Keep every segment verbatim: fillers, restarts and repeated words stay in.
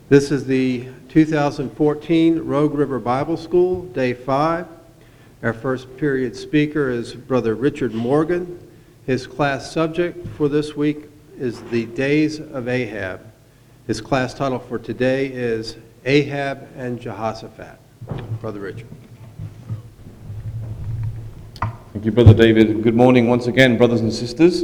This is the two thousand fourteen Rogue River Bible School, Day five. Our first period speaker is Brother Richard Morgan. His class subject for this week is the Days of Ahab. His class title for today is Ahab and Jehoshaphat. Brother Richard. Thank you, Brother David. Good morning once again, brothers and sisters.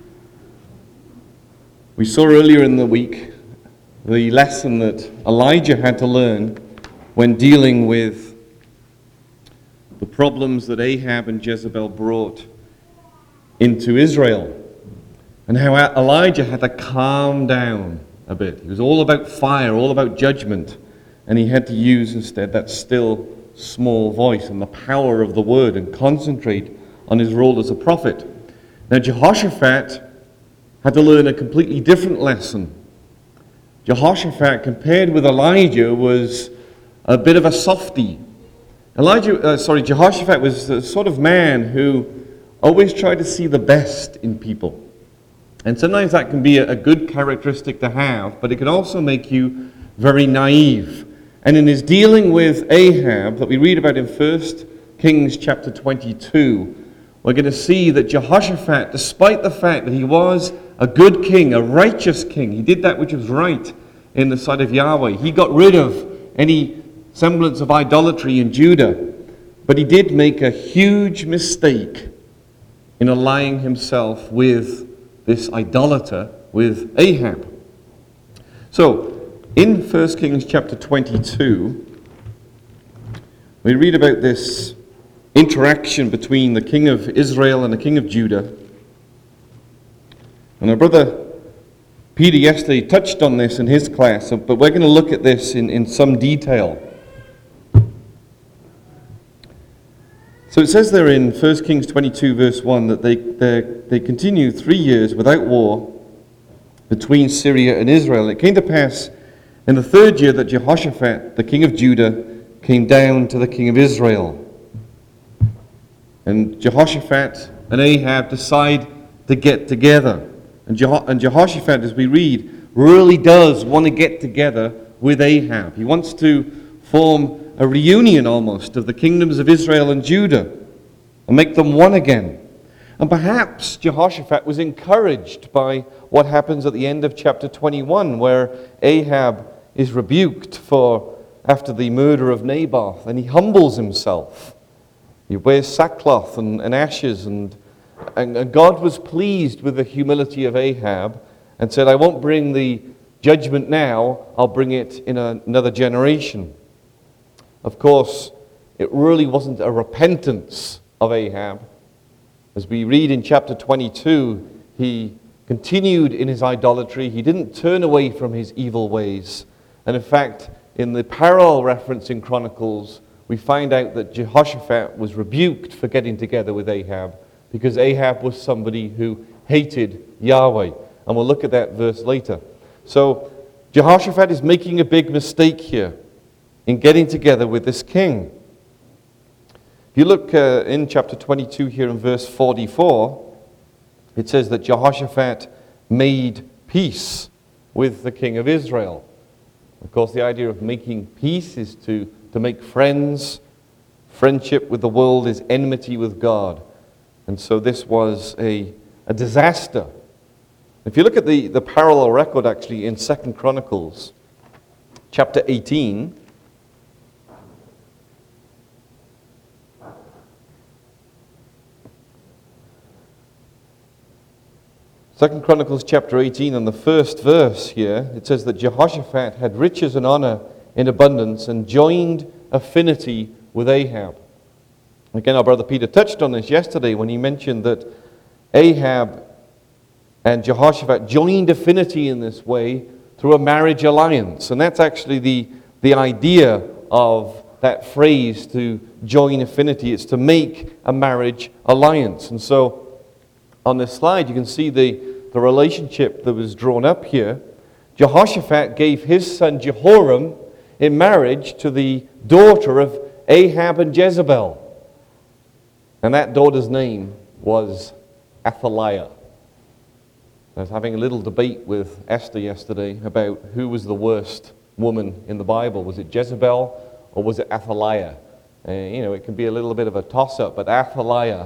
We saw earlier in the week the lesson that Elijah had to learn when dealing with the problems that Ahab and Jezebel brought into Israel, and how Elijah had to calm down a bit. He was all about fire, all about judgment, and he had to use instead that still small voice and the power of the word and concentrate on his role as a prophet. Now Jehoshaphat had to learn a completely different lesson. Jehoshaphat, compared with Elijah, was a bit of a softie. Elijah, uh, sorry, Jehoshaphat was the sort of man who always tried to see the best in people. And sometimes that can be a, a good characteristic to have, but it can also make you very naive. And in his dealing with Ahab, that we read about in First Kings chapter twenty-two, we're going to see that Jehoshaphat, despite the fact that he was a good king, a righteous king, he did that which was right in the sight of Yahweh. He got rid of any semblance of idolatry in Judah. But he did make a huge mistake in allying himself with this idolater, with Ahab. So, in First Kings chapter twenty-two, we read about this interaction between the king of Israel and the king of Judah. And our brother Peter yesterday touched on this in his class, but we're going to look at this in, in some detail. So it says there in First Kings twenty-two verse one that they, they, they continued three years without war between Syria and Israel. It came to pass in the third year that Jehoshaphat, the king of Judah, came down to the king of Israel. And Jehoshaphat and Ahab decide to get together. And, Jeho- and Jehoshaphat, as we read, really does want to get together with Ahab. He wants to form a reunion almost of the kingdoms of Israel and Judah and make them one again. And perhaps Jehoshaphat was encouraged by what happens at the end of chapter twenty-one, where Ahab is rebuked for after the murder of Naboth, and he humbles himself. He wears sackcloth and, and ashes, and, and, and God was pleased with the humility of Ahab and said, I won't bring the judgment now, I'll bring it in a, another generation. Of course, it really wasn't a repentance of Ahab. As we read in chapter twenty-two, he continued in his idolatry. He didn't turn away from his evil ways. And in fact, in the parallel reference in Chronicles, we find out that Jehoshaphat was rebuked for getting together with Ahab because Ahab was somebody who hated Yahweh. And we'll look at that verse later. So Jehoshaphat is making a big mistake here in getting together with this king. If you look uh, in chapter twenty-two here in verse forty-four, it says that Jehoshaphat made peace with the king of Israel. Of course, the idea of making peace is to, to make friends. Friendship with the world is enmity with God. And so this was a, a disaster. If you look at the, the parallel record actually in Second Chronicles chapter eighteen, Second Chronicles chapter eighteen, and the first verse here, it says that Jehoshaphat had riches and honor in abundance and joined affinity with Ahab. Again, our brother Peter touched on this yesterday when he mentioned that Ahab and Jehoshaphat joined affinity in this way through a marriage alliance. And that's actually the, the idea of that phrase, to join affinity. It's to make a marriage alliance. And so on this slide, you can see the, the relationship that was drawn up here. Jehoshaphat gave his son Jehoram in marriage to the daughter of Ahab and Jezebel. And that daughter's name was Athaliah. I was having a little debate with Esther yesterday about who was the worst woman in the Bible? Was it Jezebel or was it Athaliah? Uh, you know, it can be a little bit of a toss-up, but Athaliah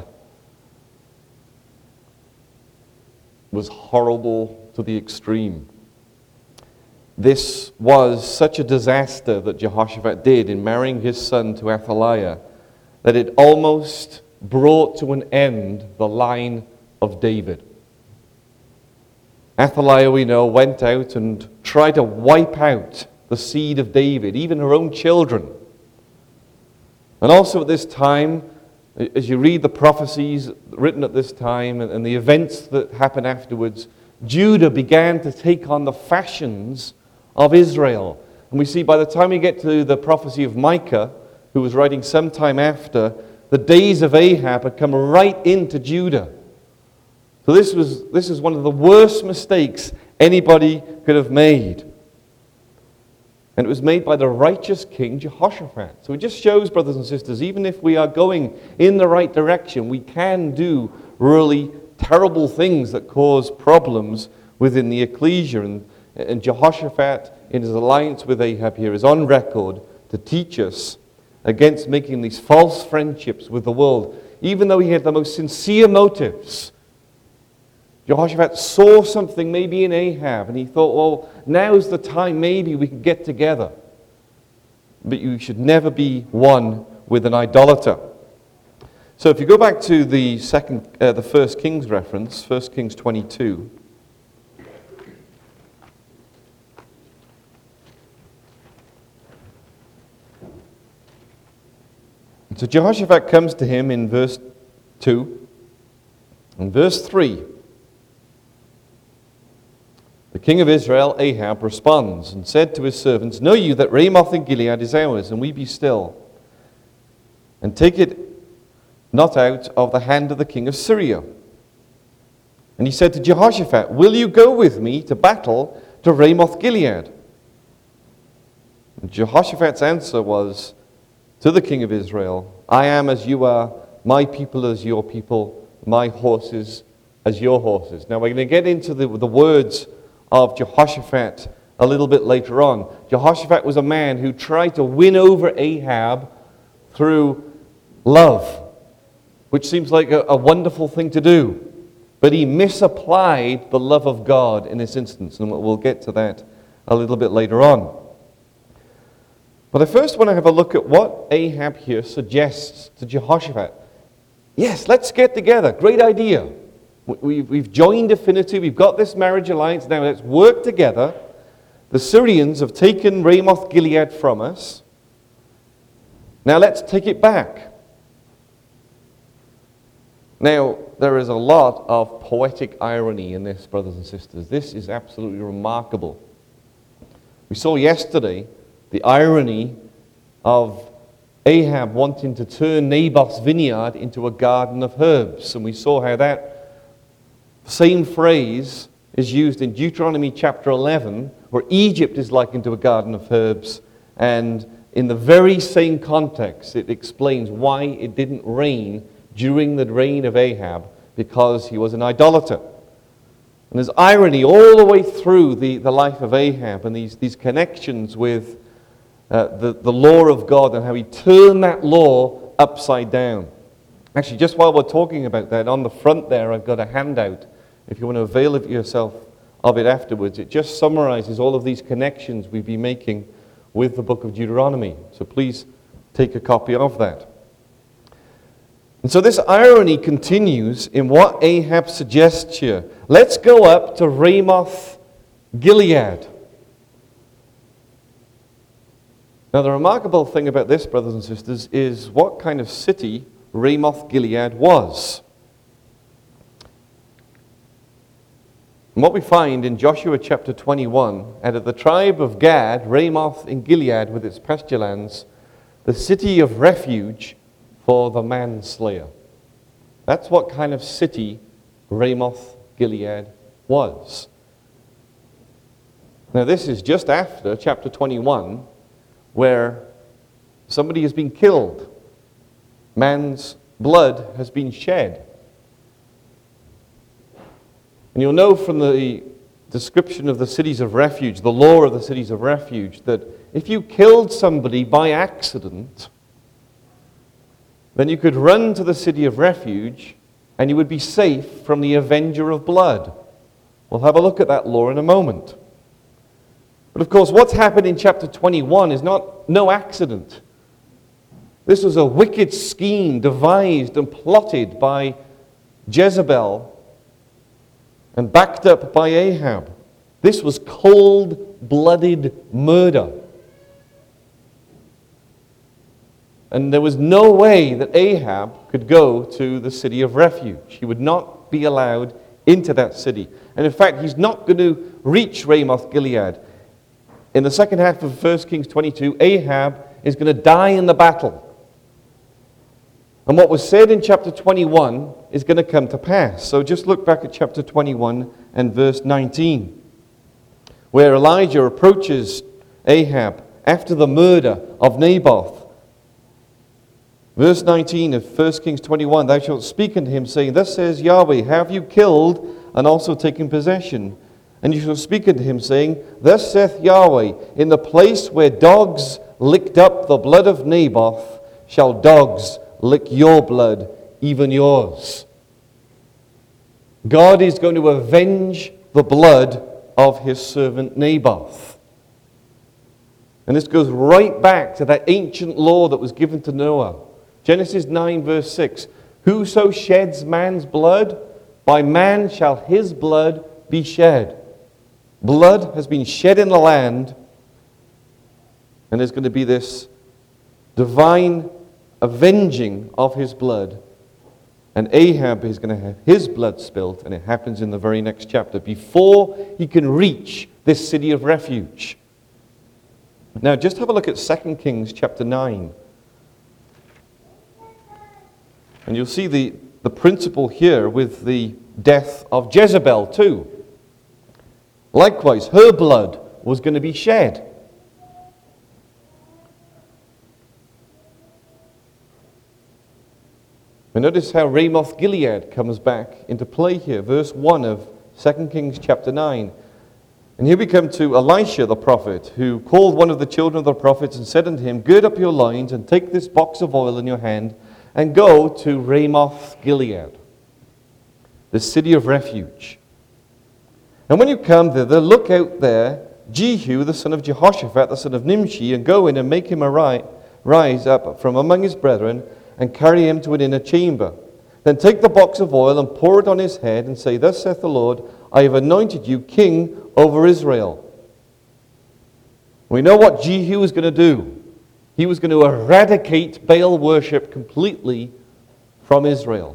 was horrible to the extreme. This was such a disaster that Jehoshaphat did in marrying his son to Athaliah that it almost brought to an end the line of David. Athaliah, we know, went out and tried to wipe out the seed of David, even her own children. And also at this time, as you read the prophecies written at this time and the events that happened afterwards, Judah began to take on the fashions of Israel. And we see by the time we get to the prophecy of Micah, who was writing sometime after, the days of Ahab had come right into Judah. So this was this is one of the worst mistakes anybody could have made. And it was made by the righteous king Jehoshaphat. So it just shows, brothers and sisters, even if we are going in the right direction, we can do really terrible things that cause problems within the ecclesia. And, and Jehoshaphat, in his alliance with Ahab here, is on record to teach us against making these false friendships with the world, even though he had the most sincere motives. Jehoshaphat saw something maybe in Ahab, and he thought, well, now's the time, maybe we can get together. But you should never be one with an idolater. So if you go back to the second, uh, the First Kings reference, First Kings twenty-two. So Jehoshaphat comes to him in verse two. In verse three, the king of Israel, Ahab, responds and said to his servants, "Know you that Ramoth in Gilead is ours, and we be still, and take it not out of the hand of the king of Syria." And he said to Jehoshaphat, "Will you go with me to battle to Ramoth Gilead?" And Jehoshaphat's answer was to the king of Israel, "I am as you are, my people as your people, my horses as your horses." Now we're going to get into the, the words of Jehoshaphat a little bit later on. Jehoshaphat was a man who tried to win over Ahab through love, which seems like a, a wonderful thing to do. But he misapplied the love of God in this instance, and we'll get to that a little bit later on. But I first want to have a look at what Ahab here suggests to Jehoshaphat. Yes, let's get together. Great idea. We've joined affinity. We've got this marriage alliance. Now let's work together. The Syrians have taken Ramoth Gilead from us. Now let's take it back. Now, there is a lot of poetic irony in this, brothers and sisters. This is absolutely remarkable. We saw yesterday the irony of Ahab wanting to turn Naboth's vineyard into a garden of herbs. And we saw how that same phrase is used in Deuteronomy chapter eleven, where Egypt is likened to a garden of herbs. And in the very same context, it explains why it didn't rain during the reign of Ahab, because he was an idolater. And there's irony all the way through the, the life of Ahab and these, these connections with uh, the, the law of God and how he turned that law upside down. Actually, just while we're talking about that, on the front there I've got a handout. If you want to avail of yourself of it afterwards, it just summarizes all of these connections we've been making with the book of Deuteronomy. So please take a copy of that. And so this irony continues in what Ahab suggests here. Let's go up to Ramoth Gilead. Now the remarkable thing about this, brothers and sisters, is what kind of city Ramoth Gilead was. And what we find in Joshua chapter twenty-one, out of the tribe of Gad, Ramoth in Gilead with its pasture lands, the city of refuge for the manslayer. That's what kind of city Ramoth Gilead was. Now this is just after chapter twenty-one, where somebody has been killed. Man's blood has been shed. And you'll know from the description of the cities of refuge, the law of the cities of refuge, that if you killed somebody by accident, then you could run to the city of refuge and you would be safe from the avenger of blood. We'll have a look at that law in a moment. But of course, what's happened in chapter twenty-one is not no accident. This was a wicked scheme devised and plotted by Jezebel and backed up by Ahab. This was cold-blooded murder. And there was no way that Ahab could go to the city of refuge. He would not be allowed into that city. And in fact, he's not going to reach Ramoth Gilead. In the second half of First Kings twenty-two, Ahab is going to die in the battle. And what was said in chapter twenty-one is going to come to pass. So just look back at chapter twenty-one and verse nineteen, where Elijah approaches Ahab after the murder of Naboth. Verse nineteen of First Kings twenty-one, thou shalt speak unto him, saying, Thus says Yahweh, have you killed and also taken possession? And you shall speak unto him, saying, Thus saith Yahweh, in the place where dogs licked up the blood of Naboth, shall dogs lick your blood, even yours. God is going to avenge the blood of his servant Naboth. And this goes right back to that ancient law that was given to Noah. Genesis nine verse six, whoso sheds man's blood, by man shall his blood be shed. Blood has been shed in the land, and there's going to be this divine avenging of his blood. And Ahab is going to have his blood spilt, and it happens in the very next chapter, before he can reach this city of refuge. Now just have a look at Second Kings chapter nine. And you'll see the, the principle here with the death of Jezebel too. Likewise, her blood was going to be shed. And notice how Ramoth Gilead comes back into play here. Verse one of Second Kings chapter nine. And here we come to Elisha the prophet, who called one of the children of the prophets and said unto him, Gird up your loins and take this box of oil in your hand and go to Ramoth Gilead, the city of refuge. And when you come thither, look out there Jehu, the son of Jehoshaphat, the son of Nimshi, and go in and make him arise, rise up from among his brethren, and carry him to an inner chamber. Then take the box of oil and pour it on his head, and say, Thus saith the Lord, I have anointed you king over Israel. We know what Jehu was going to do. He was going to eradicate Baal worship completely from Israel.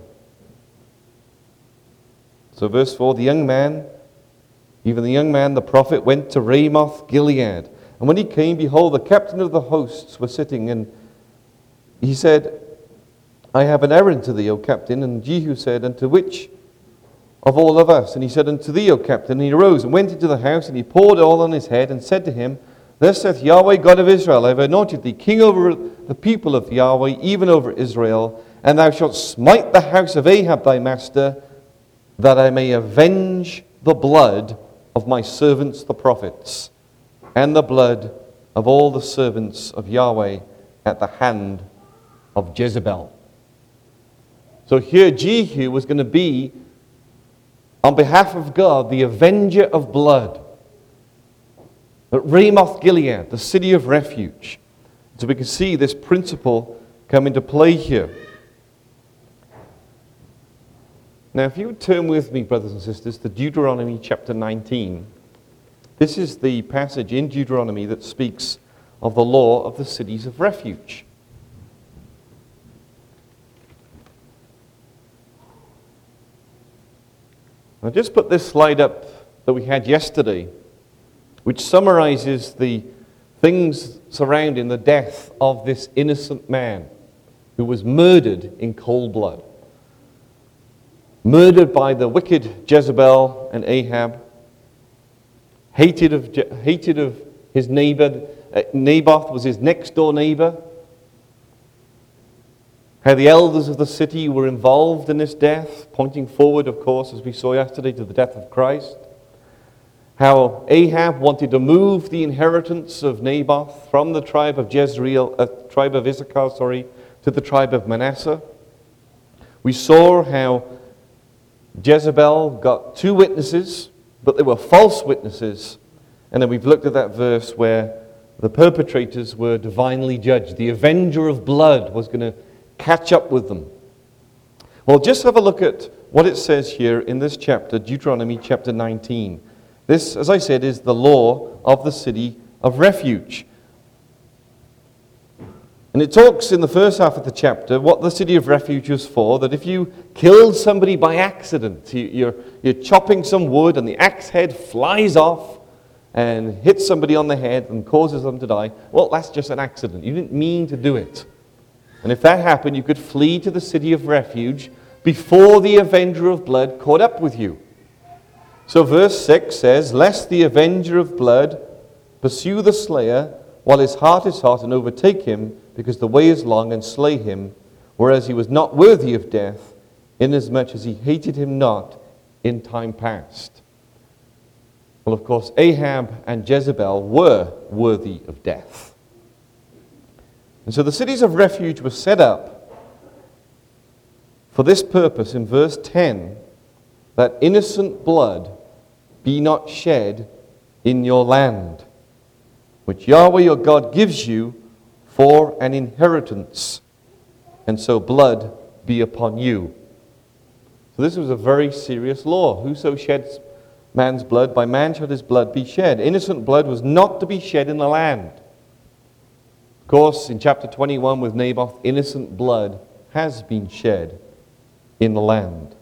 So verse four, the young man, even the young man, the prophet, went to Ramoth Gilead. And when he came, behold, the captain of the hosts was sitting, and he said, I have an errand to thee, O captain. And Jehu said, Unto which of all of us? And he said, Unto thee, O captain. And he arose and went into the house, and he poured oil on his head, and said to him, Thus saith Yahweh, God of Israel, I have anointed thee king over the people of Yahweh, even over Israel, and thou shalt smite the house of Ahab thy master, that I may avenge the blood of my servants the prophets, and the blood of all the servants of Yahweh at the hand of Jezebel. So here Jehu was going to be, on behalf of God, the avenger of blood. At Ramoth Gilead, the city of refuge. So we can see this principle come into play here. Now, if you would turn with me, brothers and sisters, to Deuteronomy chapter nineteen. This is the passage in Deuteronomy that speaks of the law of the cities of refuge. I'll just put this slide up that we had yesterday, which summarizes the things surrounding the death of this innocent man who was murdered in cold blood. Murdered by the wicked Jezebel and Ahab. Hated of, hated of his neighbor. Uh, Naboth was his next door neighbor. How the elders of the city were involved in this death, pointing forward, of course, as we saw yesterday, to the death of Christ. how Ahab wanted to move the inheritance of Naboth from the tribe of Jezreel, uh, tribe of Issachar, sorry, to the tribe of Manasseh. We saw how Jezebel got two witnesses, but they were false witnesses. And then we've looked at that verse where the perpetrators were divinely judged. The avenger of blood was going to catch up with them. Well, just have a look at what it says here in this chapter, Deuteronomy chapter nineteen. This, as I said, is the law of the city of refuge. And it talks in the first half of the chapter what the city of refuge was for, that if you killed somebody by accident, you, you're, you're chopping some wood and the axe head flies off and hits somebody on the head and causes them to die, well, that's just an accident. You didn't mean to do it. And if that happened, you could flee to the city of refuge before the avenger of blood caught up with you. So verse six says, "Lest the avenger of blood pursue the slayer while his heart is hot and overtake him, because the way is long, and slay him, whereas he was not worthy of death, inasmuch as he hated him not in time past." Well, of course, Ahab and Jezebel were worthy of death. And so the cities of refuge were set up for this purpose in verse ten, that innocent blood be not shed in your land, which Yahweh your God gives you for an inheritance, and so blood be upon you. So this was a very serious law. Whoso sheds man's blood, by man shall his blood be shed. Innocent blood was not to be shed in the land. Of course, in chapter twenty-one with Naboth, innocent blood has been shed in the land.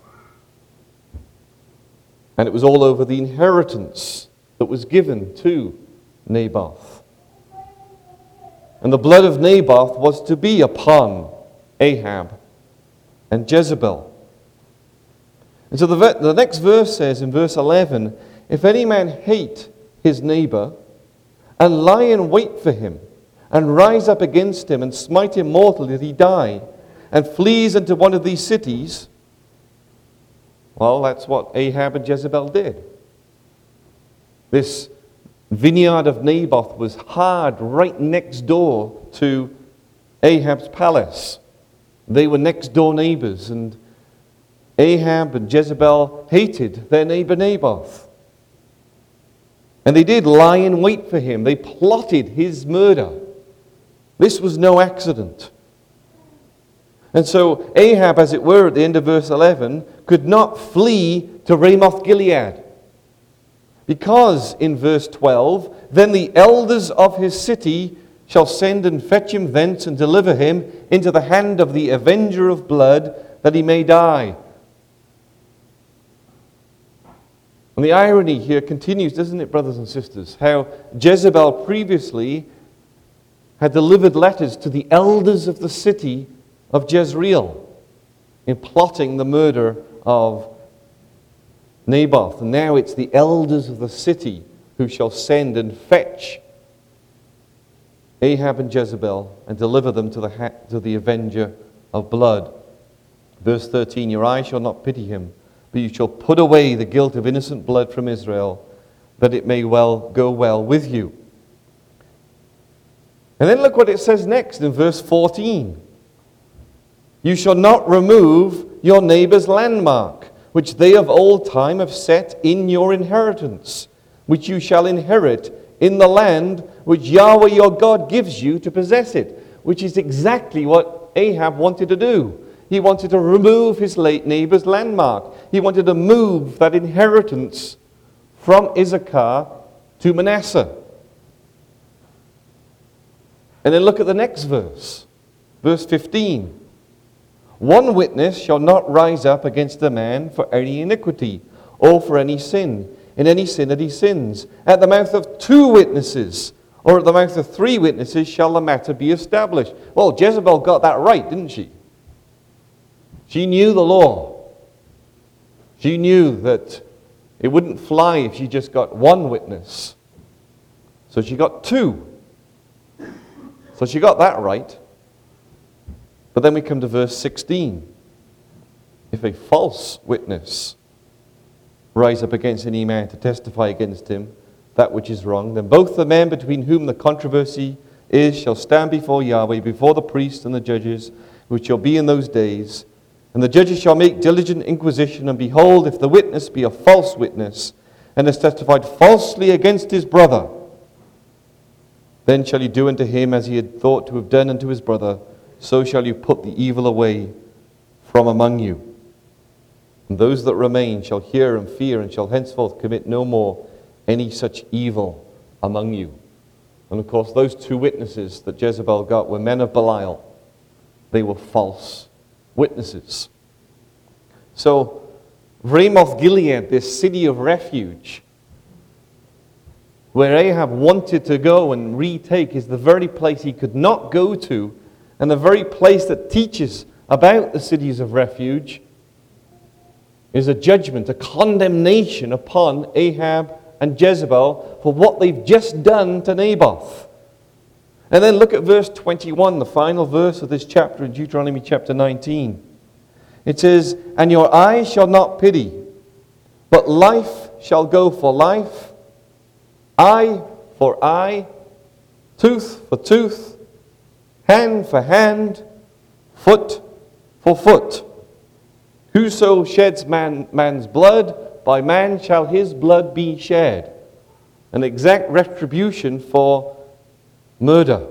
And it was all over the inheritance that was given to Naboth. And the blood of Naboth was to be upon Ahab and Jezebel. And so the, the next verse says in verse eleven, "If any man hate his neighbor, and lie in wait for him, and rise up against him, and smite him mortally that he die, and flees into one of these cities," well, that's what Ahab and Jezebel did. This vineyard of Naboth was hard right next door to Ahab's palace. They were next door neighbors, and Ahab and Jezebel hated their neighbor Naboth. And they did lie in wait for him. They plotted his murder. This was no accident. And so Ahab, as it were, at the end of verse eleven, could not flee to Ramoth Gilead. Because, in verse twelve, "Then the elders of his city shall send and fetch him thence, and deliver him into the hand of the avenger of blood, that he may die." And the irony here continues, doesn't it, brothers and sisters? How Jezebel previously had delivered letters to the elders of the city of Jezreel in plotting the murder of Naboth. And now it's the elders of the city who shall send and fetch Ahab and Jezebel and deliver them to the, ha- to the avenger of blood. Verse thirteen, "Your eye shall not pity him, but you shall put away the guilt of innocent blood from Israel, that it may well go well with you." And then look what it says next in verse fourteen. "You shall not remove your neighbor's landmark, which they of old time have set in your inheritance, which you shall inherit in the land which Yahweh your God gives you to possess it." Which is exactly what Ahab wanted to do. He wanted to remove his late neighbor's landmark. He wanted to move that inheritance from Issachar to Manasseh. And then look at the next verse, verse fifteen. "One witness shall not rise up against a man for any iniquity, or for any sin, in any sin that he sins. At the mouth of two witnesses, or at the mouth of three witnesses, shall the matter be established." Well, Jezebel got that right, didn't she? She knew the law. She knew that it wouldn't fly if she just got one witness. So she got two. So she got that right. But then we come to verse sixteen. "If a false witness rise up against any man to testify against him that which is wrong, then both the men between whom the controversy is shall stand before Yahweh, before the priests and the judges, which shall be in those days. And the judges shall make diligent inquisition, and behold, if the witness be a false witness, and has testified falsely against his brother, then shall you do unto him as he had thought to have done unto his brother, so shall you put the evil away from among you. And those that remain shall hear and fear, and shall henceforth commit no more any such evil among you. And of course, those two witnesses that Jezebel got were men of Belial. They were false witnesses. So, Ramoth Gilead, this city of refuge, where Ahab wanted to go and retake, is the very place he could not go to, and the very place that teaches about the cities of refuge is a judgment, a condemnation upon Ahab and Jezebel for what they've just done to Naboth. And then look at verse twenty-one, the final verse of this chapter in Deuteronomy chapter nineteen. It says, "And your eye shall not pity, but life shall go for life, eye for eye, tooth for tooth, hand for hand, foot for foot. Whoso sheds man, man's blood, by man shall his blood be shed." An exact retribution for murder.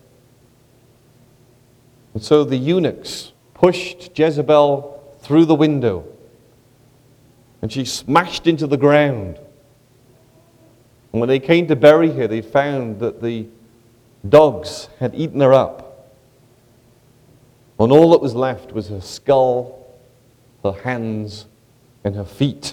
And so the eunuchs pushed Jezebel through the window, and she smashed into the ground. And when they came to bury her, they found that the dogs had eaten her up. And all that was left was her skull, her hands, and her feet.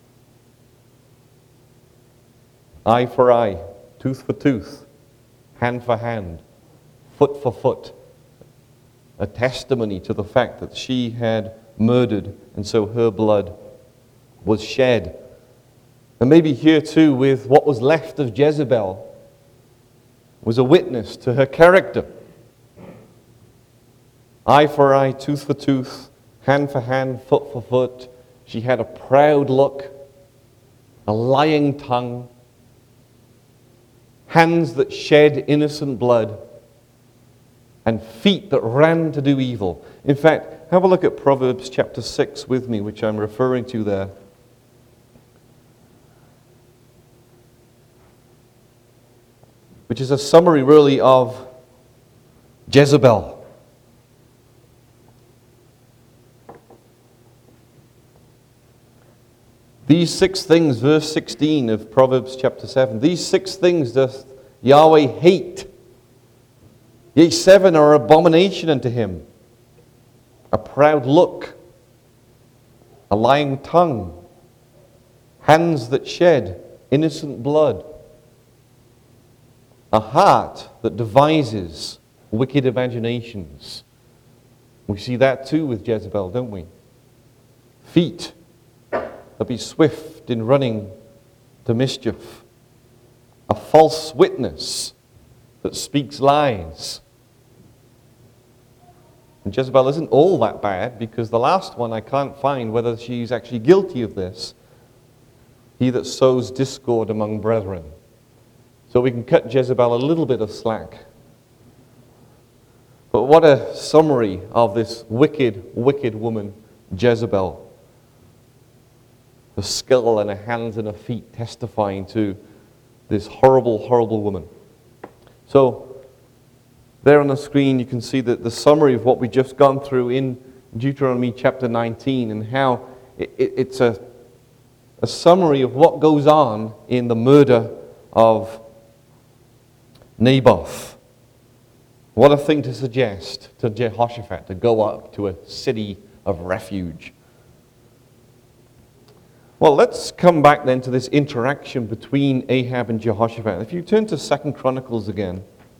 Eye for eye, tooth for tooth, hand for hand, foot for foot. A testimony to the fact that she had murdered, and so her blood was shed. And maybe here too, with what was left of Jezebel, was a witness to her character. Eye for eye, tooth for tooth, hand for hand, foot for foot. She had a proud look, a lying tongue, hands that shed innocent blood, and feet that ran to do evil. In fact, have a look at Proverbs chapter six with me, which I'm referring to there. Which is a summary, really, of Jezebel. These six things, verse sixteen of Proverbs chapter seven, these six things doth Yahweh hate. Yea, seven are abomination unto him: a proud look, a lying tongue, hands that shed innocent blood, a heart that devises wicked imaginations. We see that too with Jezebel, don't we? Feet that be swift in running to mischief, a false witness that speaks lies. And Jezebel isn't all that bad, because the last one I can't find whether she's actually guilty of this. He that sows discord among brethren. So we can cut Jezebel a little bit of slack. But what a summary of this wicked, wicked woman, Jezebel. Her skull and her hands and her feet testifying to this horrible, horrible woman. So, there on the screen you can see that the summary of what we've just gone through in Deuteronomy chapter nineteen, and how it, it, it's a, a summary of what goes on in the murder of Naboth. What a thing to suggest to Jehoshaphat to go up to a city of refuge. Well, let's come back then to this interaction between Ahab and Jehoshaphat. If you turn to Second Chronicles again.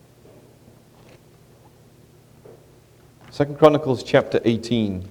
Second Chronicles chapter eighteen.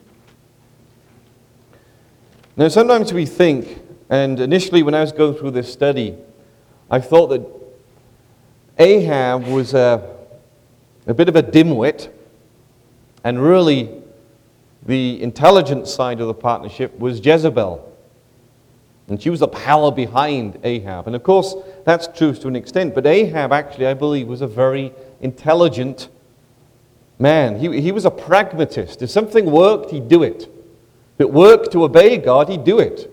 Now, sometimes we think, and initially when I was going through this study, I thought that Ahab was a, a bit of a dimwit, and really the intelligent side of the partnership was Jezebel. And she was the power behind Ahab. And of course, that's true to an extent. But Ahab actually, I believe, was a very intelligent man. He, he was a pragmatist. If something worked, he'd do it. If it worked to obey God, he'd do it.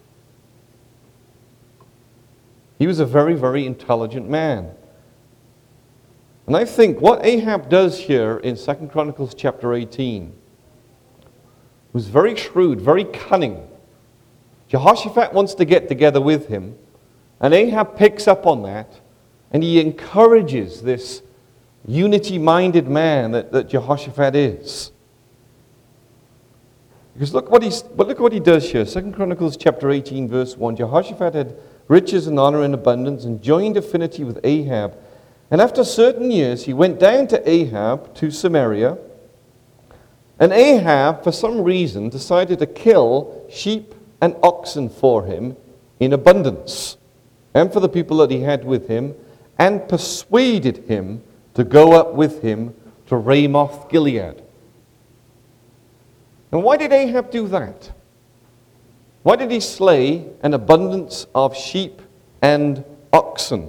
He was a very, very intelligent man. And I think what Ahab does here in Second Chronicles chapter eighteen was very shrewd, very cunning. Jehoshaphat wants to get together with him, and Ahab picks up on that, and he encourages this unity-minded man that, that Jehoshaphat is. Because look what, he's, but look what he does here. Second Chronicles chapter eighteen, verse one. Jehoshaphat had riches and honor in abundance, and joined affinity with Ahab. And after certain years, he went down to Ahab, to Samaria. And Ahab, for some reason, decided to kill sheep and oxen for him in abundance, and for the people that he had with him, and persuaded him to go up with him to Ramoth Gilead. And why did Ahab do that? Why did he slay an abundance of sheep and oxen?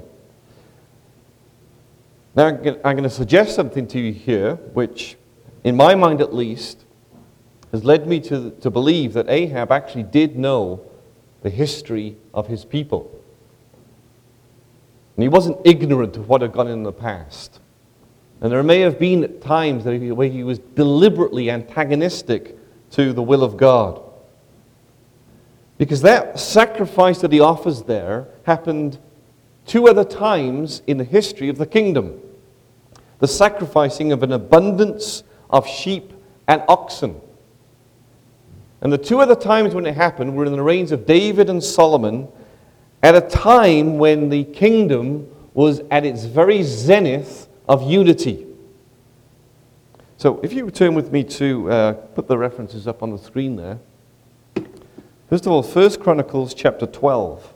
Now, I'm going to suggest something to you here, which, in my mind at least, has led me to, to believe that Ahab actually did know the history of his people. And he wasn't ignorant of what had gone in the past. And there may have been times that he, where he was deliberately antagonistic to the will of God. Because that sacrifice that he offers there happened two other times in the history of the kingdom. The sacrificing of an abundance of sheep and oxen. And the two other times when it happened were in the reigns of David and Solomon, at a time when the kingdom was at its very zenith of unity. So if you turn with me to uh, put the references up on the screen there. First of all, First Chronicles chapter twelve.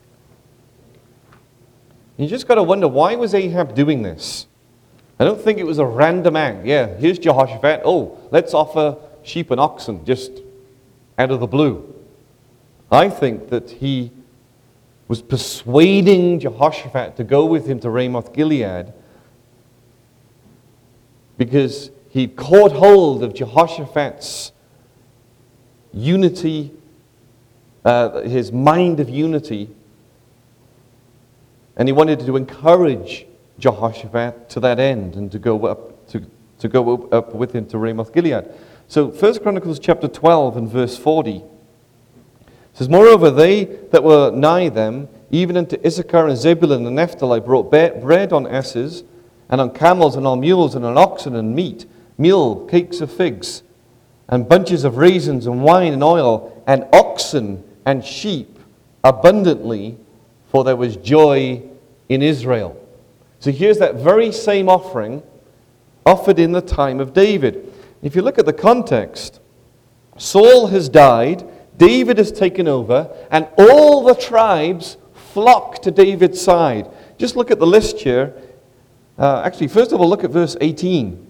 You just got to wonder, why was Ahab doing this? I don't think it was a random act. Yeah, here's Jehoshaphat. Oh, let's offer sheep and oxen just out of the blue. I think that he was persuading Jehoshaphat to go with him to Ramoth Gilead because he caught hold of Jehoshaphat's unity, uh, his mind of unity, and he wanted to encourage Jehoshaphat to that end and to go up to, to go up, up with him to Ramoth Gilead. So First Chronicles chapter twelve and verse forty says, Moreover, they that were nigh them, even unto Issachar and Zebulun and Naphtali, brought bread on asses, and on camels, and on mules, and on oxen, and meat, meal, cakes of figs, and bunches of raisins, and wine, and oil, and oxen, and sheep, abundantly, for there was joy in Israel. So here's that very same offering offered in the time of David. If you look at the context, Saul has died, David has taken over, and all the tribes flock to David's side. Just look at the list here. Uh, actually, first of all, look at verse eighteen.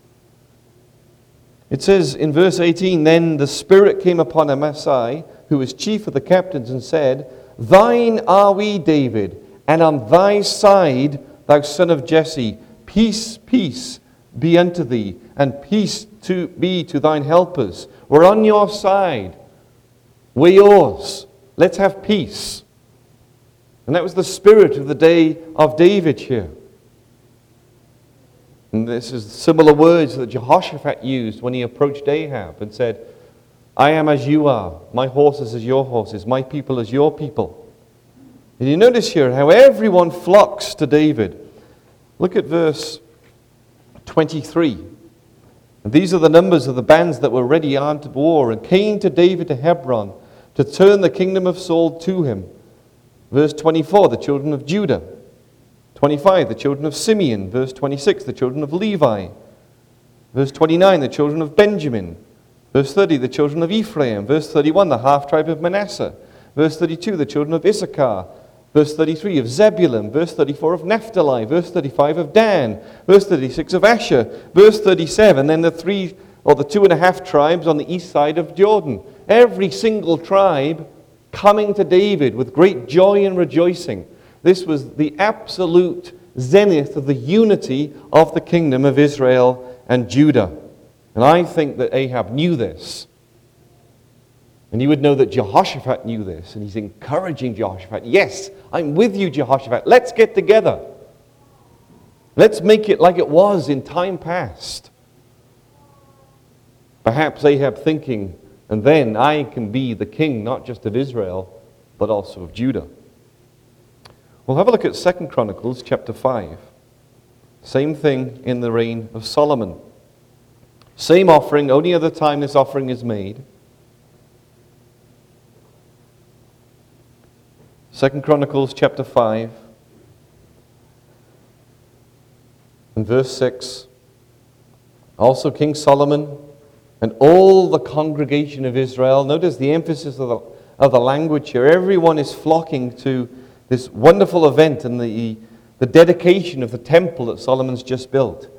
It says in verse eighteen, Then the Spirit came upon Amasai, who was chief of the captains, and said, Thine are we, David, and on thy side, thou son of Jesse. Peace, peace be unto thee, and peace to be to thine helpers. We're on your side. We're yours. Let's have peace. And that was the spirit of the day of David here. And this is similar words that Jehoshaphat used when he approached Ahab and said, I am as you are. My horses as your horses. My people as your people. And you notice here how everyone flocks to David. Look at verse twenty-three. And these are the numbers of the bands that were ready unto war, and came to David to Hebron to turn the kingdom of Saul to him. Verse twenty-four, the children of Judah. twenty-five, the children of Simeon. Verse twenty-six, the children of Levi. Verse twenty-nine, the children of Benjamin. Verse thirty, the children of Ephraim. Verse thirty-one, the half-tribe of Manasseh. Verse thirty-two, the children of Issachar. Verse thirty-three of Zebulun. Verse thirty-four of Naphtali. Verse thirty-five of Dan. Verse thirty-six of Asher. Verse thirty-seven, then the three or the two and a half tribes on the east side of Jordan. Every single tribe coming to David with great joy and rejoicing. This was the absolute zenith of the unity of the kingdom of Israel and Judah. And I think that Ahab knew this. And you would know that Jehoshaphat knew this. And he's encouraging Jehoshaphat. Yes, I'm with you, Jehoshaphat. Let's get together. Let's make it like it was in time past. Perhaps Ahab thinking, and then I can be the king not just of Israel, but also of Judah. We'll have a look at Second Chronicles chapter five. Same thing in the reign of Solomon. Same offering, only other time this offering is made. Second Chronicles chapter five and verse six. Also King Solomon and all the congregation of Israel. Notice the emphasis of the, of the language here. Everyone is flocking to this wonderful event and the, the dedication of the temple that Solomon's just built.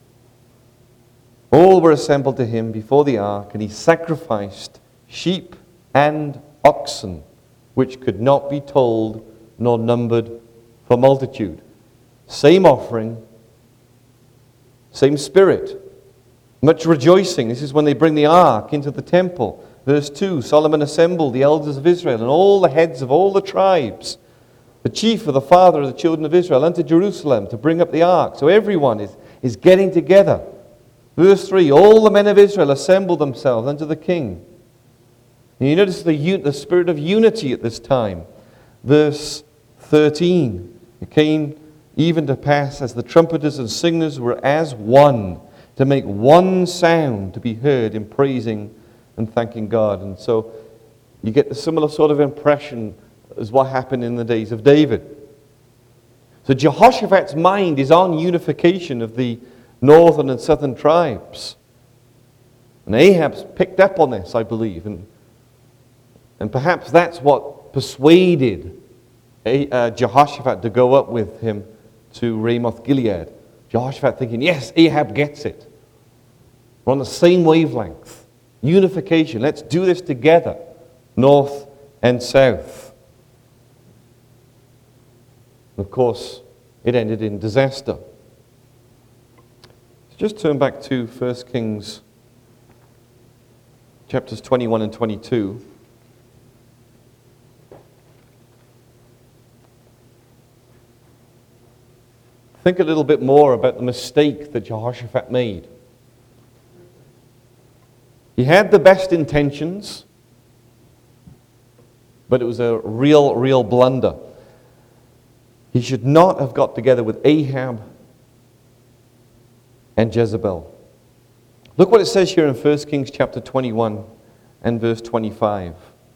All were assembled to him before the ark, and he sacrificed sheep and oxen, which could not be told nor numbered for multitude. Same offering, same spirit, much rejoicing. This is when they bring the ark into the temple. Verse two, Solomon assembled the elders of Israel and all the heads of all the tribes, the chief of the father of the children of Israel, unto Jerusalem to bring up the ark. So everyone is, is getting together. Verse three, all the men of Israel assembled themselves unto the king. And you notice the, the spirit of unity at this time. Verse thirteen, it came even to pass as the trumpeters and singers were as one, to make one sound to be heard in praising and thanking God. And so you get the similar sort of impression as what happened in the days of David. So Jehoshaphat's mind is on unification of the northern and southern tribes. And Ahab's picked up on this, I believe. And, and perhaps that's what persuaded uh, Jehoshaphat to go up with him to Ramoth Gilead. Jehoshaphat thinking, yes, Ahab gets it. We're on the same wavelength. Unification. Let's do this together. North and south. Of course, it ended in disaster. Just turn back to First Kings chapters twenty-one and twenty-two. Think a little bit more about the mistake that Jehoshaphat made. He had the best intentions, but it was a real, real blunder. He should not have got together with Ahab and Jezebel. Look what it says here in First Kings chapter twenty-one and verse twenty-five.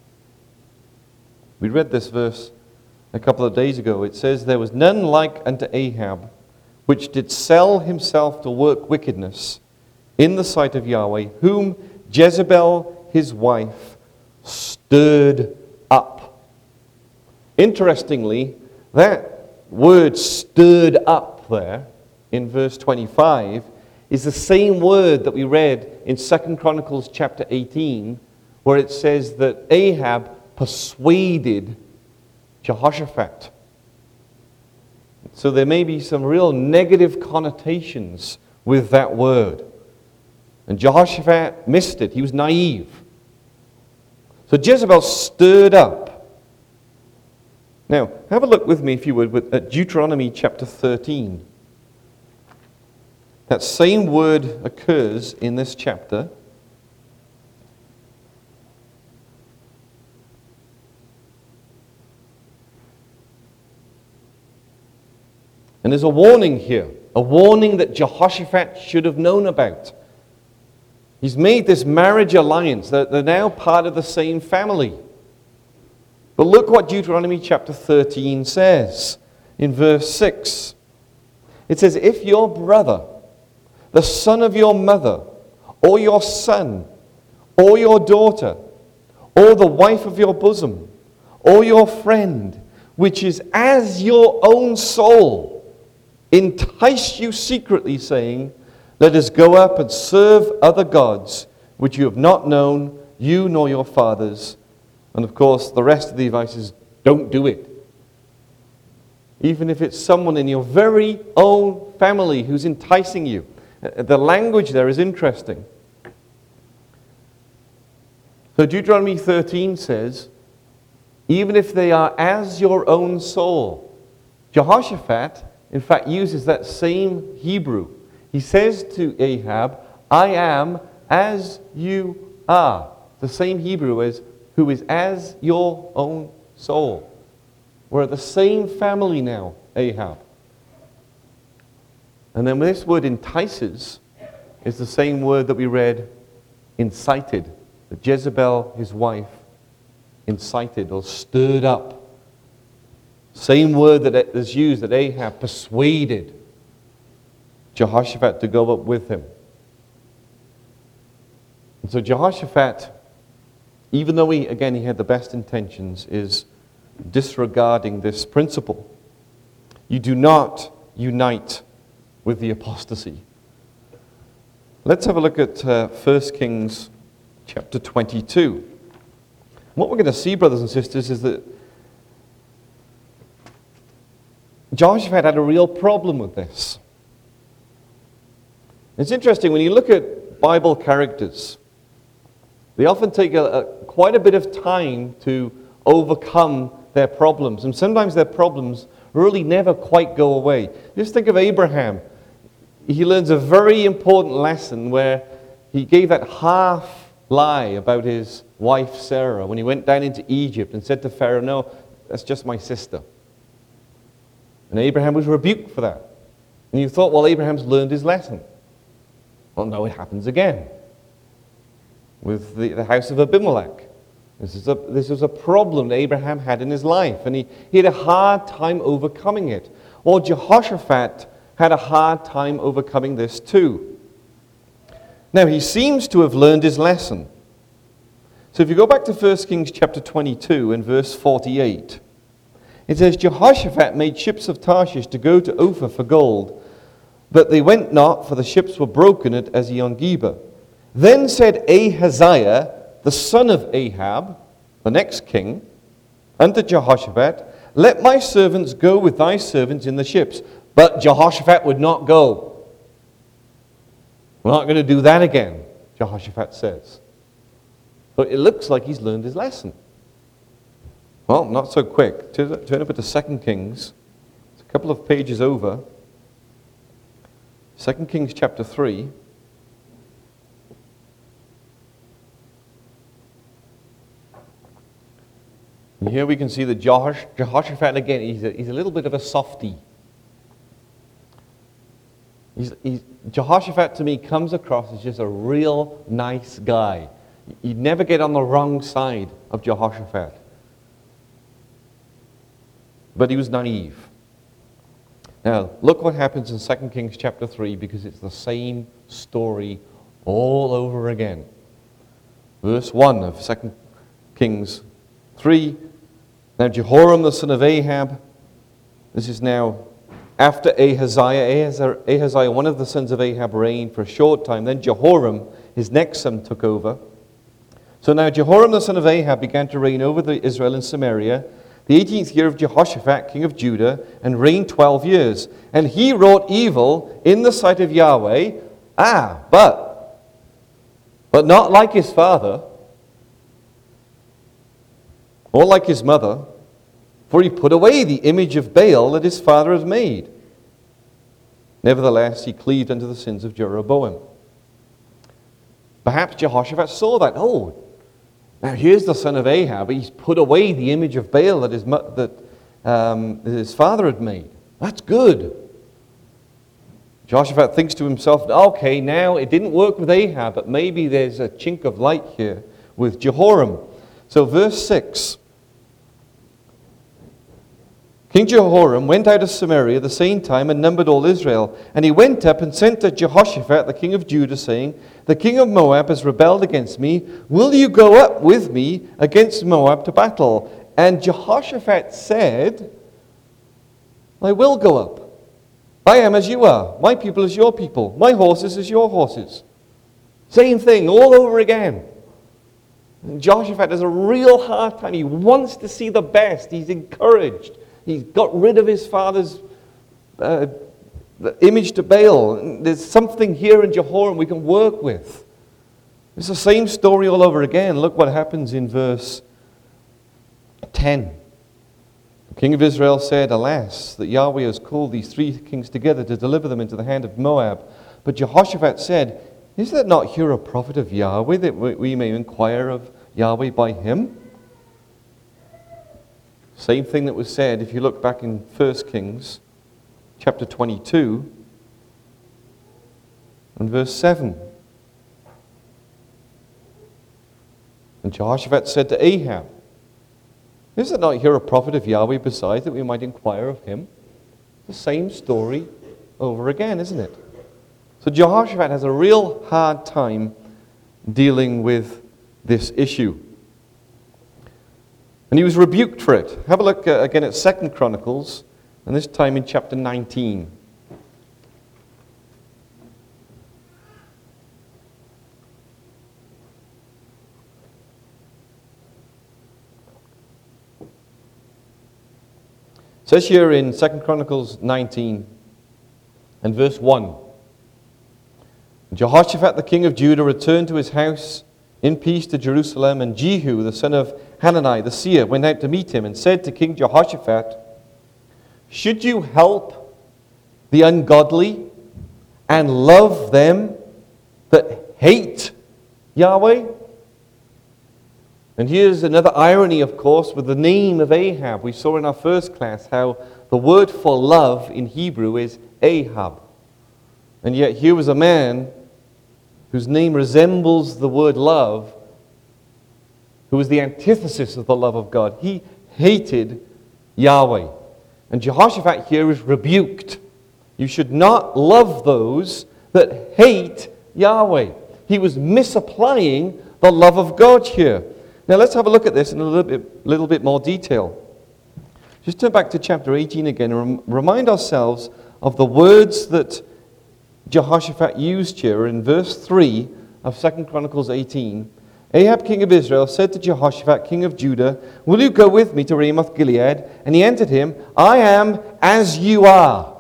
We read this verse a couple of days ago. It says, there was none like unto Ahab, which did sell himself to work wickedness in the sight of Yahweh, whom Jezebel his wife stirred up. Interestingly, that word stirred up there in verse twenty-five is the same word that we read in Second Chronicles chapter eighteen, where it says that Ahab persuaded Jehoshaphat. So there may be some real negative connotations with that word. And Jehoshaphat missed it. He was naive. So Jezebel stirred up. Now, have a look with me, if you would, at Deuteronomy chapter thirteen. That same word occurs in this chapter. And there's a warning here, a warning that Jehoshaphat should have known about. He's made this marriage alliance, that they're now part of the same family. But look what Deuteronomy chapter thirteen says in verse six. It says, if your brother, the son of your mother, or your son, or your daughter, or the wife of your bosom, or your friend, which is as your own soul, entice you secretly, saying, let us go up and serve other gods, which you have not known, you nor your fathers, And of course, the rest of the advice is don't do it. Even if it's someone in your very own family who's enticing you. The language there is interesting. So Deuteronomy thirteen says, even if they are as your own soul. Jehoshaphat, in fact, uses that same Hebrew. He says to Ahab, I am as you are. The same Hebrew as who is as your own soul. We're the same family now, Ahab. And then this word entices is the same word that we read, incited. That Jezebel, his wife, incited or stirred up. Same word that is used that Ahab persuaded Jehoshaphat to go up with him. And so Jehoshaphat, even though he, again, he had the best intentions, is disregarding this principle. You do not unite with the apostasy. Let's have a look at uh, First Kings chapter twenty-two. What we're going to see, brothers and sisters, is that Jehoshaphat had a real problem with this. It's interesting, when you look at Bible characters, they often take a, a, quite a bit of time to overcome their problems. And sometimes their problems really never quite go away. Just think of Abraham. He learns a very important lesson where he gave that half lie about his wife Sarah when he went down into Egypt and said to Pharaoh, no, that's just my sister. And Abraham was rebuked for that. And you thought, well, Abraham's learned his lesson. Well, no, it happens again with the, the house of Abimelech. This is a, this was a problem that Abraham had in his life, and he, he had a hard time overcoming it. Well, Jehoshaphat had a hard time overcoming this too. Now, he seems to have learned his lesson. So if you go back to First Kings chapter twenty-two and verse forty-eight, it says, Jehoshaphat made ships of Tarshish to go to Ophir for gold, but they went not, for the ships were broken at Ezion-Geber. Then said Ahaziah, the son of Ahab, the next king, unto Jehoshaphat, let my servants go with thy servants in the ships. But Jehoshaphat would not go. We're not going to do that again, Jehoshaphat says. But it looks like he's learned his lesson. Well, not so quick. Turn, turn over to Second Kings. It's a couple of pages over. Second Kings chapter three. And here we can see that Jehosh, Jehoshaphat, again, he's a, he's a little bit of a softie. He's, he's, Jehoshaphat, to me, comes across as just a real nice guy. You'd never get on the wrong side of Jehoshaphat. But he was naive. Now, look what happens in Second Kings chapter three, because it's the same story all over again. Verse one of Second Kings three. Now Jehoram the son of Ahab, this is now after Ahaziah, Ahaziah, Ahaziah, one of the sons of Ahab, reigned for a short time. Then Jehoram, his next son, took over. So now Jehoram the son of Ahab began to reign over the Israel in Samaria, the eighteenth year of Jehoshaphat, king of Judah, and reigned twelve years. And he wrought evil in the sight of Yahweh. Ah, but, but not like his father, or like his mother, for he put away the image of Baal that his father had made. Nevertheless, he cleaved unto the sins of Jeroboam. Perhaps Jehoshaphat saw that. Oh, now here's the son of Ahab. He's put away the image of Baal that his, that, um, that his father had made. That's good. Jehoshaphat thinks to himself, okay, now it didn't work with Ahab, but maybe there's a chink of light here with Jehoram. So verse six. King Jehoram went out of Samaria the same time and numbered all Israel. And he went up and sent to Jehoshaphat, the king of Judah, saying, the king of Moab has rebelled against me. Will you go up with me against Moab to battle? And Jehoshaphat said, I will go up. I am as you are. My people is your people. My horses is your horses. Same thing all over again. And Jehoshaphat has a real hard time. He wants to see the best. He's encouraged. He's got rid of his father's uh, image to Baal. There's something here in Jehoram we can work with. It's the same story all over again. Look what happens in verse ten. The king of Israel said, "Alas, that Yahweh has called these three kings together to deliver them into the hand of Moab." But Jehoshaphat said, "Is there not here a prophet of Yahweh, that we may inquire of Yahweh by him?" Same thing that was said if you look back in First Kings chapter twenty-two and verse seven. And Jehoshaphat said to Ahab, "Is there not here a prophet of Yahweh besides, that we might inquire of him?" The same story over again, isn't it? So Jehoshaphat has a real hard time dealing with this issue. And he was rebuked for it. Have a look uh, again at Second Chronicles, and this time in chapter nineteen. It says here in Second Chronicles nineteen and verse one, Jehoshaphat the king of Judah returned to his house in peace to Jerusalem, and Jehu the son of Hanani the seer went out to meet him and said to King Jehoshaphat, "Should you help the ungodly and love them that hate Yahweh?" And here's another irony, of course, with the name of Ahab. We saw in our first class how the word for love in Hebrew is Ahab. And yet here was a man whose name resembles the word love, who was the antithesis of the love of God. He hated Yahweh. And Jehoshaphat here is rebuked. You should not love those that hate Yahweh. He was misapplying the love of God here. Now let's have a look at this in a little bit, little bit more detail. Just turn back to chapter eighteen again and rem- remind ourselves of the words that Jehoshaphat used here in verse three of Second Chronicles eighteen. Ahab, king of Israel, said to Jehoshaphat, king of Judah, "Will you go with me to Ramoth Gilead?" And he answered him, "I am as you are.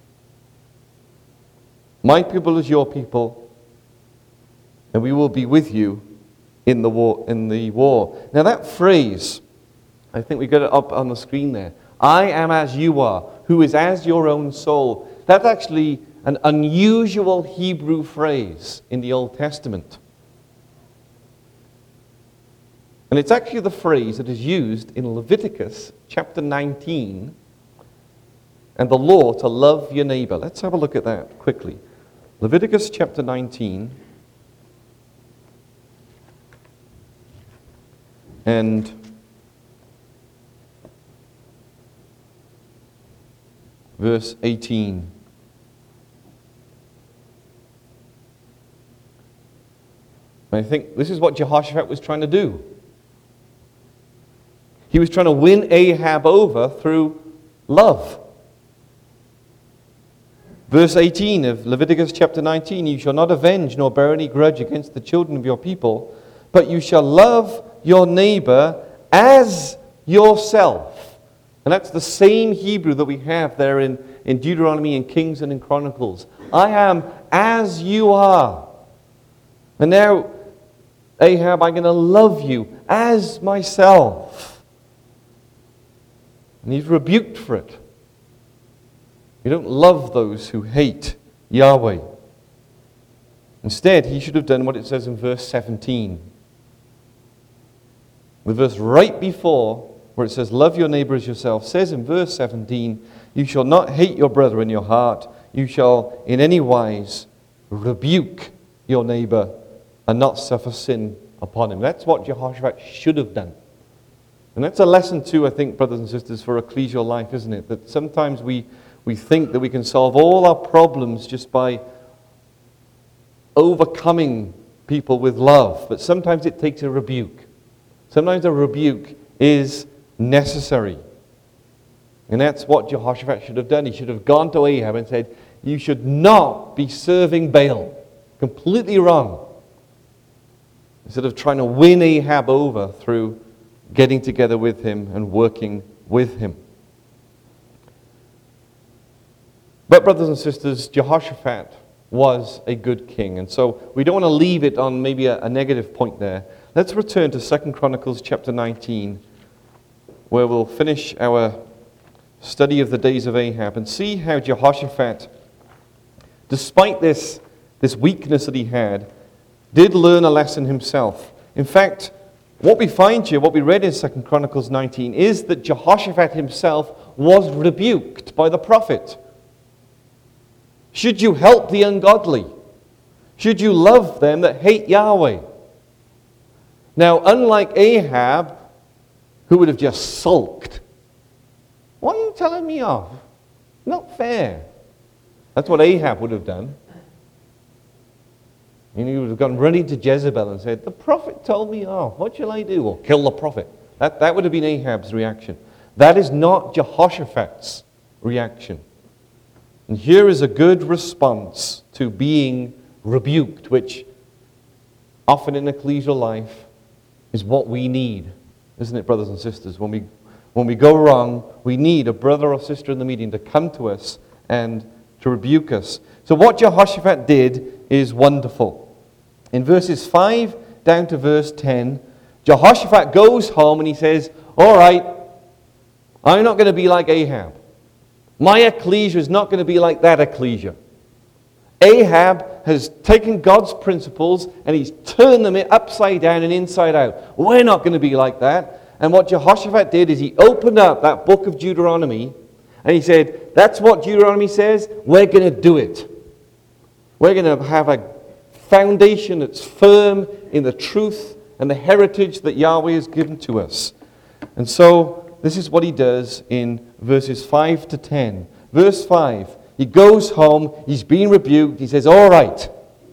My people is your people, and we will be with you in the war. In the war." Now that phrase, I think we got it up on the screen there. "I am as you are, who is as your own soul." That's actually an unusual Hebrew phrase in the Old Testament. And it's actually the phrase that is used in Leviticus chapter nineteen and the law to love your neighbor. Let's have a look at that quickly. Leviticus chapter nineteen and verse eighteen. I think this is what Jehoshaphat was trying to do. He was trying to win Ahab over through love. Verse eighteen of Leviticus chapter nineteen, "You shall not avenge nor bear any grudge against the children of your people, but you shall love your neighbor as yourself." And that's the same Hebrew that we have there in, in Deuteronomy and Kings and in Chronicles. I am as you are. And now, Ahab, I'm going to love you as myself. And he's rebuked for it. You don't love those who hate Yahweh. Instead, he should have done what it says in verse seventeen. The verse right before, where it says, "Love your neighbor as yourself," says in verse seventeen, "You shall not hate your brother in your heart. You shall in any wise rebuke your neighbor and not suffer sin upon him." That's what Jehoshaphat should have done. And that's a lesson too, I think, brothers and sisters, for ecclesial life, isn't it? That sometimes we, we think that we can solve all our problems just by overcoming people with love. But sometimes it takes a rebuke. Sometimes a rebuke is necessary. And that's what Jehoshaphat should have done. He should have gone to Ahab and said, "You should not be serving Baal." Completely wrong. instead of trying to win Ahab over through getting together with him and working with him. But brothers and sisters, Jehoshaphat was a good king. And so we don't want to leave it on maybe a, a negative point there. Let's return to Second Chronicles chapter nineteen, where we'll finish our study of the days of Ahab and see how Jehoshaphat, despite this, this weakness that he had, did learn a lesson himself. In fact, what we find here, what we read in Second Chronicles nineteen, is that Jehoshaphat himself was rebuked by the prophet. Should you help the ungodly? Should you love them that hate Yahweh? Now, unlike Ahab, who would have just sulked, why are you telling me off? Not fair. That's what Ahab would have done. And he would have gone running to Jezebel and said, the prophet told me off. What shall I do? Or kill the prophet. That, that would have been Ahab's reaction. That is not Jehoshaphat's reaction. And here is a good response to being rebuked, which often in ecclesial life is what we need, isn't it, brothers and sisters? When we, when we go wrong, we need a brother or sister in the meeting to come to us and to rebuke us. So what Jehoshaphat did is wonderful. In verses five down to verse ten, Jehoshaphat goes home and he says, all right, I'm not going to be like Ahab. My ecclesia is not going to be like that ecclesia. Ahab has taken God's principles and he's turned them upside down and inside out. We're not going to be like that. And what Jehoshaphat did is he opened up that book of Deuteronomy and he said, that's what Deuteronomy says, we're going to do it. We're going to have a foundation that's firm in the truth and the heritage that Yahweh has given to us. And so this is what he does in verses five to ten. Verse five, he goes home, he's been rebuked, he says, all right,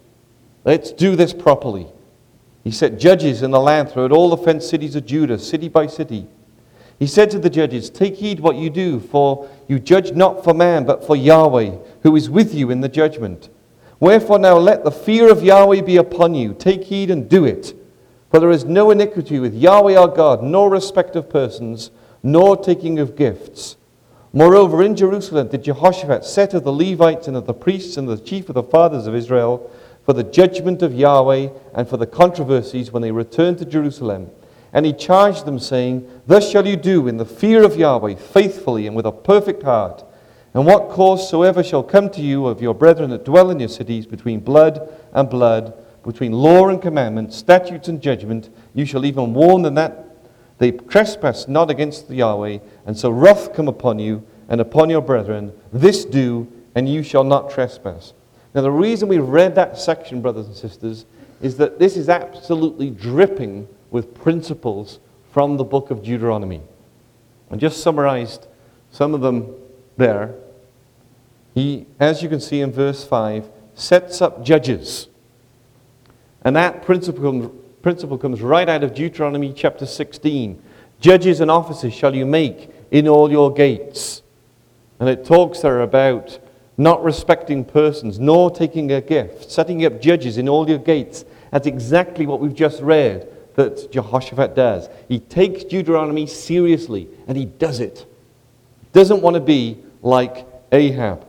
let's do this properly. He set judges in the land throughout all the fenced cities of Judah, city by city. He said to the judges, take heed what you do, for you judge not for man, but for Yahweh, who is with you in the judgment. Wherefore now let the fear of Yahweh be upon you. Take heed and do it. For there is no iniquity with Yahweh our God, nor respect of persons, nor taking of gifts. Moreover, in Jerusalem did Jehoshaphat set of the Levites and of the priests and the chief of the fathers of Israel for the judgment of Yahweh and for the controversies when they returned to Jerusalem. And he charged them, saying, thus shall you do in the fear of Yahweh, faithfully and with a perfect heart. And what cause soever shall come to you of your brethren that dwell in your cities between blood and blood, between law and commandment, statutes and judgment, you shall even warn them that they trespass not against Yahweh, and so wrath come upon you and upon your brethren. This do, and you shall not trespass. Now the reason we read that section, brothers and sisters, is that this is absolutely dripping with principles from the book of Deuteronomy. I just summarized some of them there. He, as you can see in verse five, sets up judges. And that principle principle comes right out of Deuteronomy chapter sixteen. Judges and officers shall you make in all your gates. And it talks there about not respecting persons, nor taking a gift, setting up judges in all your gates. That's exactly what we've just read that Jehoshaphat does. He takes Deuteronomy seriously, and he does it. Doesn't want to be like Ahab.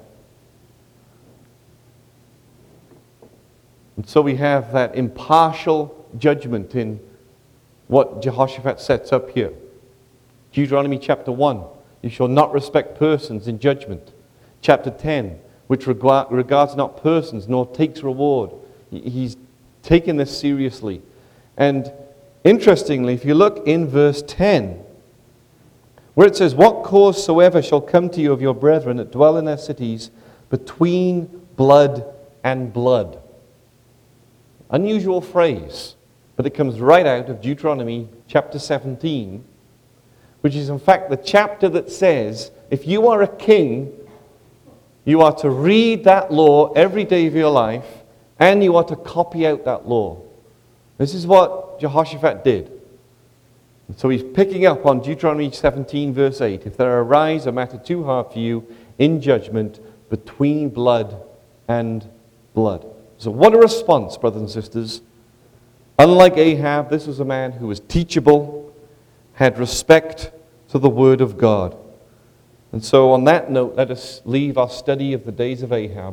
And so we have that impartial judgment in what Jehoshaphat sets up here. Deuteronomy chapter one, you shall not respect persons in judgment. Chapter ten, which regards not persons nor takes reward. He's taken this seriously. And interestingly, if you look in verse ten, where it says, what cause soever shall come to you of your brethren that dwell in their cities between blood and blood. Unusual phrase, but it comes right out of Deuteronomy chapter seventeen, which is in fact the chapter that says, if you are a king, you are to read that law every day of your life, and you are to copy out that law. This is what Jehoshaphat did. And so he's picking up on Deuteronomy seventeen, verse eight. If there arise a matter too hard for you in judgment between blood and blood. So what a response, brothers and sisters. Unlike Ahab, this was a man who was teachable, had respect to the word of God. And so on that note, let us leave our study of the days of Ahab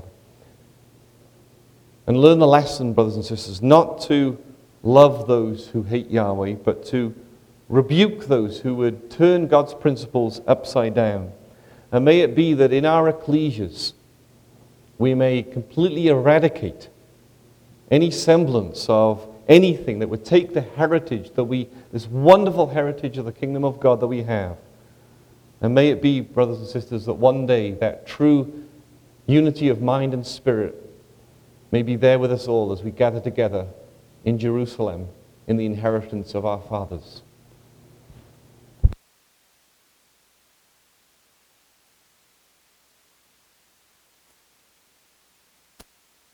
and learn the lesson, brothers and sisters, not to love those who hate Yahweh, but to rebuke those who would turn God's principles upside down. And may it be that in our ecclesias, we may completely eradicate any semblance of anything that would take the heritage that we, this wonderful heritage of the kingdom of God that we have. And may it be, brothers and sisters, that one day that true unity of mind and spirit may be there with us all as we gather together in Jerusalem in the inheritance of our fathers.